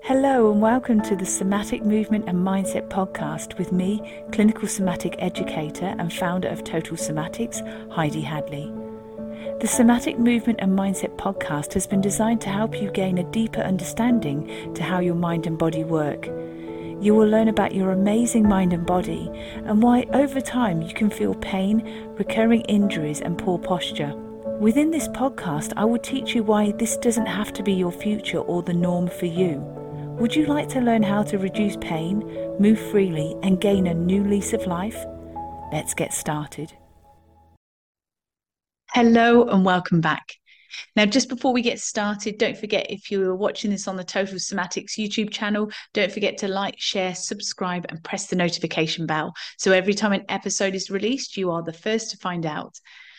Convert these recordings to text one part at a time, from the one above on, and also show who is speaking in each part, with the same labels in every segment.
Speaker 1: Hello and welcome to the Somatic Movement and Mindset podcast with me, clinical somatic educator and founder of Total Somatics, Heidi Hadley. The Somatic Movement and Mindset podcast has been designed to help you gain a deeper understanding to how your mind and body work. You will learn about your amazing mind and body and why over time you can feel pain, recurring injuries and poor posture. Within this podcast, I will teach you why this doesn't have to be your future or the norm for you. Would you like to learn how to reduce pain, move freely, and gain a new lease of life? Let's get started. Hello and welcome back. Now, just before we get started, don't forget, if you're watching this on the Total Somatics YouTube channel, don't forget to like, share, subscribe, and press the notification bell. So every time an episode is released, you are the first to find out.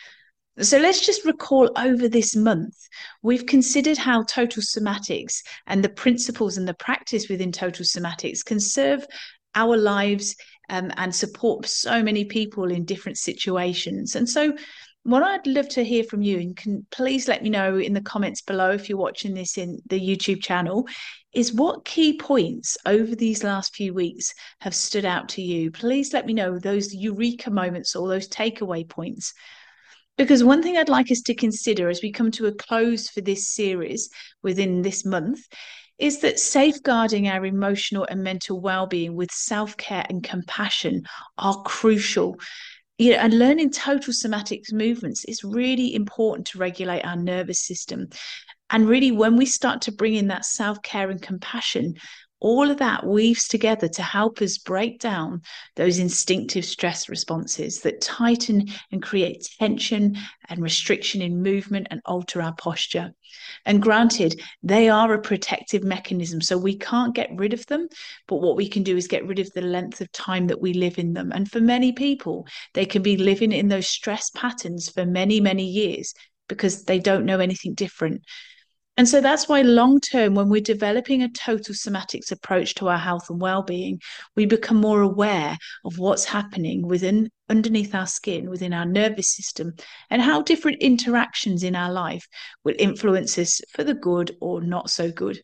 Speaker 1: So let's just recall over this month, we've considered how Total Somatics and the principles and the practice within Total Somatics can serve our lives and support so many people in different situations. And so what I'd love to hear from you, and can please let me know in the comments below if you're watching this in the YouTube channel, is what key points over these last few weeks have stood out to you. Please let me know those eureka moments or those takeaway points. Because one thing I'd like us to consider as we come to a close for this series within this month is that safeguarding our emotional and mental well-being with self-care and compassion are crucial. And learning total somatics movements is really important to regulate our nervous system. And really, when we start to bring in that self-care and compassion, all of that weaves together to help us break down those instinctive stress responses that tighten and create tension and restriction in movement and alter our posture. And granted, they are a protective mechanism, so we can't get rid of them, but what we can do is get rid of the length of time that we live in them. And for many people, they can be living in those stress patterns for many, many years because they don't know anything different. And so that's why long term, when we're developing a total somatics approach to our health and well-being, we become more aware of what's happening underneath our skin, within our nervous system, and how different interactions in our life will influence us for the good or not so good.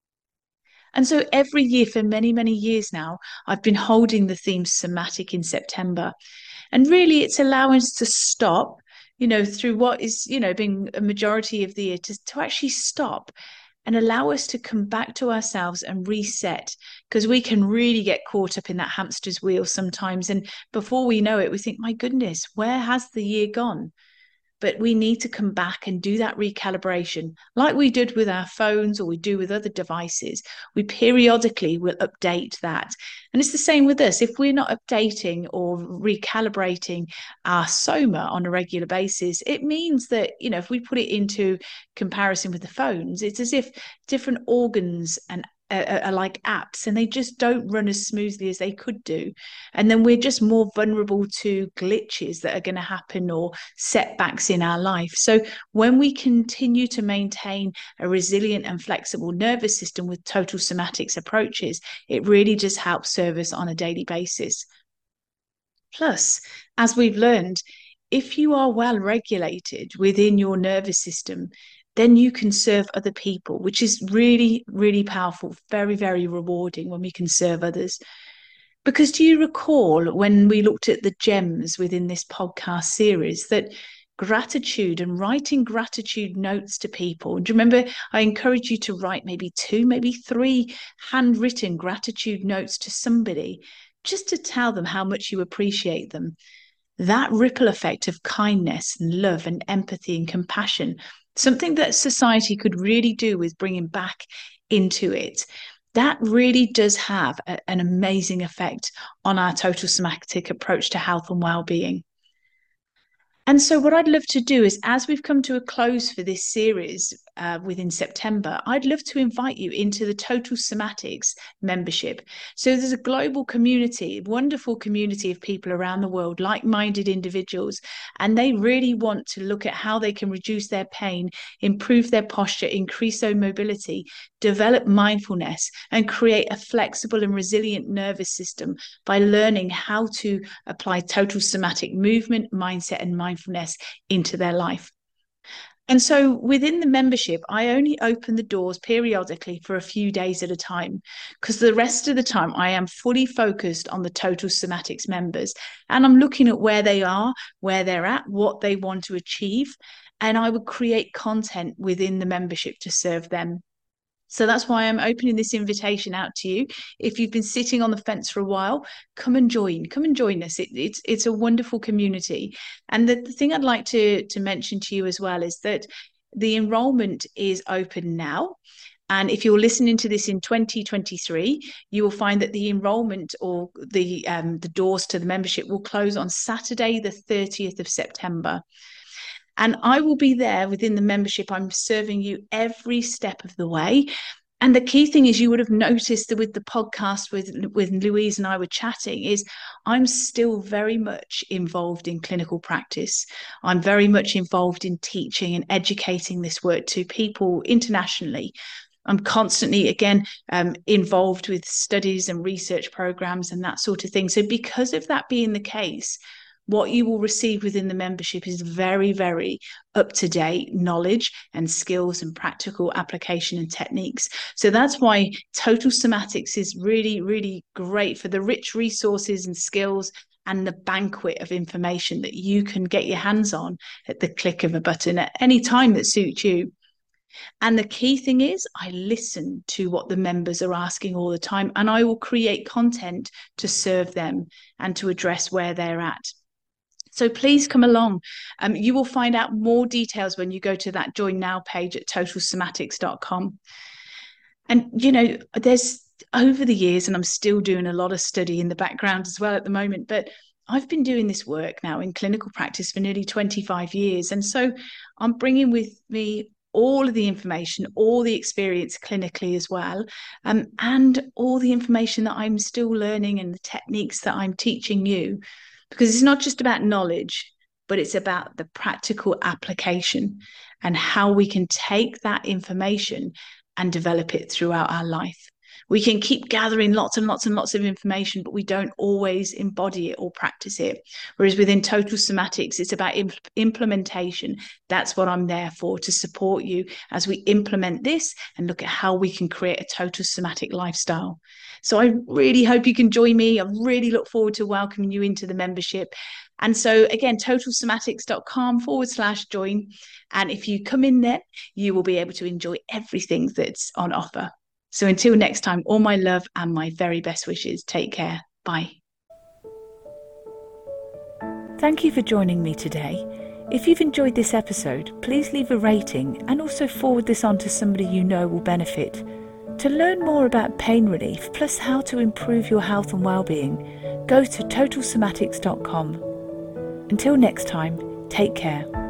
Speaker 1: And so every year for many, many years now, I've been holding the theme somatic in September. And really, it's allowing us to stop, through what is, being a majority of the year, to actually stop and allow us to come back to ourselves and reset, because we can really get caught up in that hamster's wheel sometimes. And before we know it, we think, my goodness, where has the year gone? But we need to come back and do that recalibration like we did with our phones or we do with other devices. We periodically will update that. And it's the same with us. If we're not updating or recalibrating our soma on a regular basis, it means that, if we put it into comparison with the phones, it's as if different organs and are like apps, and they just don't run as smoothly as they could do. And then we're just more vulnerable to glitches that are going to happen or setbacks in our life. So when we continue to maintain a resilient and flexible nervous system with total somatics approaches, it really just helps serve us on a daily basis. Plus, as we've learned, if you are well regulated within your nervous system, then you can serve other people, which is really, really powerful, very, very rewarding when we can serve others. Because do you recall when we looked at the gems within this podcast series that gratitude and writing gratitude notes to people? And do you remember I encouraged you to write maybe 2, maybe 3 handwritten gratitude notes to somebody just to tell them how much you appreciate them? That ripple effect of kindness and love and empathy and compassion, something that society could really do with bringing back into it, that really does have an amazing effect on our total somatic approach to health and well-being. And so what I'd love to do is, as we've come to a close for this series within September, I'd love to invite you into the Total Somatics membership. So there's a global community, wonderful community of people around the world, like-minded individuals, and they really want to look at how they can reduce their pain, improve their posture, increase their mobility, develop mindfulness, and create a flexible and resilient nervous system by learning how to apply total somatic movement, mindset, and mindfulness into their life. And so within the membership, I only open the doors periodically for a few days at a time, because the rest of the time I am fully focused on the Total Somatics members. And I'm looking at where they are, where they're at, what they want to achieve. And I would create content within the membership to serve them. So that's why I'm opening this invitation out to you. If you've been sitting on the fence for a while, come and join us. It's a wonderful community. And the thing I'd like to mention to you as well is that the enrollment is open now. And if you're listening to this in 2023, you will find that the enrollment or the doors to the membership will close on Saturday, the 30th of September. And I will be there within the membership. I'm serving you every step of the way. And the key thing is, you would have noticed that with the podcast with Louise and I were chatting, is I'm still very much involved in clinical practice. I'm very much involved in teaching and educating this work to people internationally. I'm constantly, again, involved with studies and research programs and that sort of thing. So because of that being the case, what you will receive within the membership is very, very up-to-date knowledge and skills and practical application and techniques. So that's why Total Somatics is really, really great for the rich resources and skills and the banquet of information that you can get your hands on at the click of a button at any time that suits you. And the key thing is, I listen to what the members are asking all the time, and I will create content to serve them and to address where they're at. So please come along. You will find out more details when you go to that Join Now page at totalsomatics.com. And, you know, there's over the years, and I'm still doing a lot of study in the background as well at the moment, but I've been doing this work now in clinical practice for nearly 25 years. And so I'm bringing with me all of the information, all the experience clinically as well, and all the information that I'm still learning and the techniques that I'm teaching you. Because it's not just about knowledge, but it's about the practical application and how we can take that information and develop it throughout our life. We can keep gathering lots and lots and lots of information, but we don't always embody it or practice it. Whereas within Total Somatics, it's about implementation. That's what I'm there for, to support you as we implement this and look at how we can create a total somatic lifestyle. So I really hope you can join me. I really look forward to welcoming you into the membership. And so again, totalsomatics.com/join. And if you come in there, you will be able to enjoy everything that's on offer. So until next time, all my love and my very best wishes. Take care. Bye.
Speaker 2: Thank you for joining me today. If you've enjoyed this episode, please leave a rating and also forward this on to somebody you know will benefit. To learn more about pain relief, plus how to improve your health and well-being, go to totalsomatics.com. Until next time, take care.